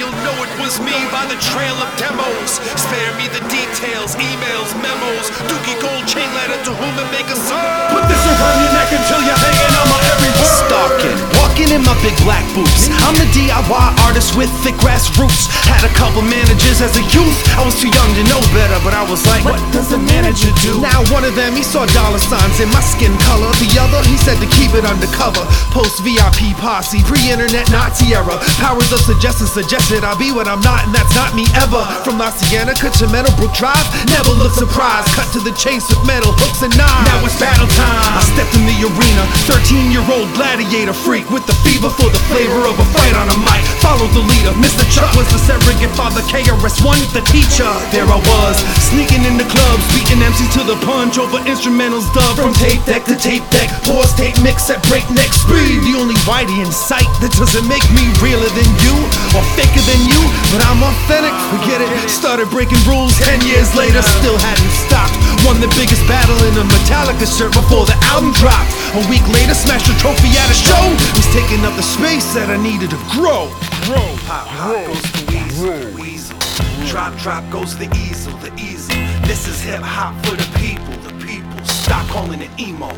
You'll know it was me by the trail of demos. Spare me the details, emails, memos. Dookie gold chain letter to whom it make a serve. Put this around your neck until you're hanging on my every word. Stalking, walking in my big black boots. I'm the DIY artist with thick grass roots. Had a couple managers as a youth. I was too young to know better, but I was like, what does a manager do? Now one of them, he saw dollar signs in my skin color. The other, he said to keep it undercover. Post VIP posse, pre-internet Nazi era. Powers of suggestion suggested I be what I'm not, and that's not me ever. From La Cienega to Meadowbrook Drive, never look surprised. Cut to the chase with metal hooks and knives. Now it's battle time. I stepped in the arena, 13-year-old gladiator freak with the fever for the flavor of a fight on a mic. Followed the leader, Mr. Chuck was the surrogate father, KRS-One the teacher. There I was, sneaking in the clubs, beating MCs to the punch over instrumentals dubbed from tape deck to tape deck. Pause tape mix at breakneck speed. The only whitey in sight that doesn't make me realer than you or faker than you, but I'm authentic. Forget it. Started breaking rules 10 years later, still hadn't stopped. Won the biggest battle in a Metallica shirt before the album dropped. A week later, smashed a trophy at a show. He's taking up the space that I needed to grow. Pop, pop goes the weasel. Drop, drop goes the easel, the easel. This is hip hop for the people, the people. Stop calling it emo.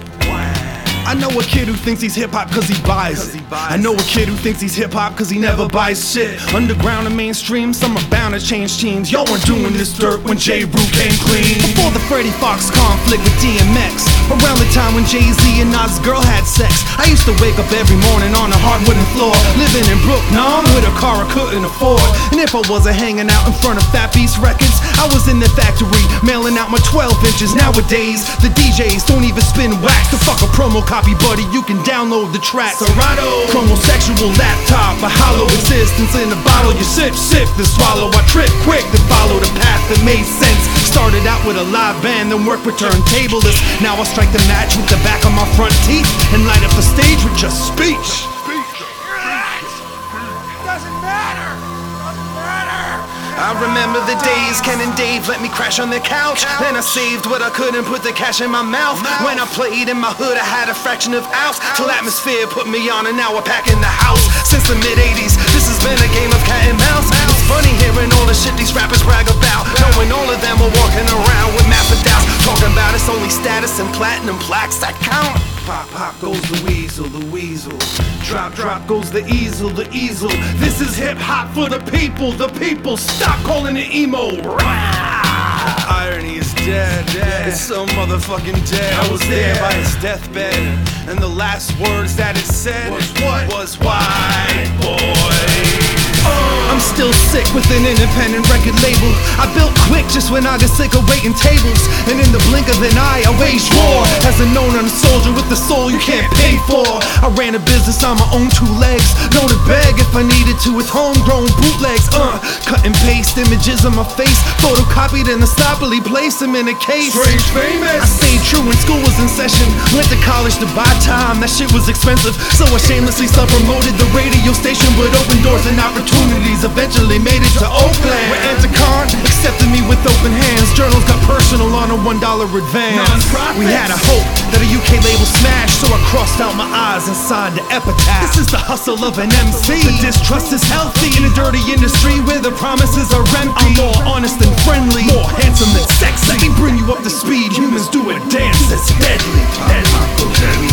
I know a kid who thinks he's hip-hop cause he buys it. I know a kid who thinks he's hip-hop cause he never buys shit. Underground and mainstream, some are bound to change teams. Y'all weren't doing this dirt when J. Rue came clean. Before the Freddie Fox conflict with DMX, around the time when Jay-Z and Nas' girl had sex, I used to wake up every morning on a hardwooden floor, living in Brooklyn with a car I couldn't afford. And if I wasn't hanging out in front of Fat Beast Records, I was in the factory mailing out my 12 inches. Nowadays, the DJs don't even spin wax. To fuck a promo copy, buddy, you can download the track. Serato, chromosexual laptop, a hollow existence in a bottle. You sip, then swallow. I trip quick to follow the path that made sense. Started out with a live band, then worked with turntablists. Now I strike the match with the back of my front teeth and light up the stage with just speech. I remember the days Ken and Dave let me crash on their couch. Then I saved what I could and put the cash in my mouth. When I played in my hood, I had a fraction of ounce. Till Atmosphere put me on and now we're back in the house. Since the mid-80s, this has been a game of cat and mouse. It's funny hearing all the shit these rappers brag about, knowing all of them are walking around with massive doubts, talking about it's only status and platinum plaques that count. pop, pop goes the weasel, the weasel. Drop, drop goes the easel, the easel. This is hip hop for the people, the people. Stop calling it emo. Irony is dead, it's so motherfucking dead. I was there by his deathbed, and the last words that it said was white boy. I'm still sick with an independent record label. I built quick just when I got sick of waiting tables, and in the blink of an eye I waged war. As a known soldier with a soul you can't pay for, I ran a business on my own two legs, known to beg if I needed to with homegrown bootlegs. Cut and paste images of my face, photocopied and stopily place them in a case. Strange famous. I stayed true when school was in session, went to college to buy time, that shit was expensive, so I shamelessly self-promoted the radio station with open doors and opportunities. Eventually made it to Oakland, where Anticon accepted me with open hands. Journals got personal on a $1 advance. We had a hope that a UK label smashed, so I crossed out my eyes and signed the epitaph. This is the hustle of an MC. The distrust is healthy in a dirty industry where the promises are empty. I'm more honest and friendly, more handsome than sexy. Let me bring you up to speed. Humans do a dance that's deadly.